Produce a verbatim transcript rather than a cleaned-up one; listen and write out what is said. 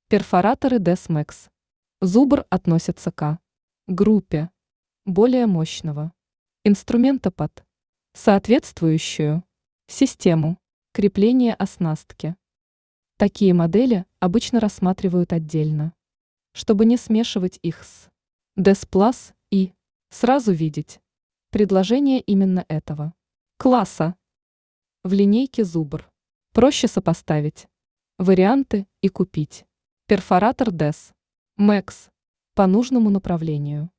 Перфораторы дес Max. Зубр относится к группе более мощного инструмента под соответствующую систему крепления оснастки. Такие модели обычно рассматривают отдельно, чтобы не смешивать их с дес Plus и сразу видеть предложение именно этого класса. В линейке Зубр проще сопоставить варианты и купить перфоратор дес Max по нужному направлению.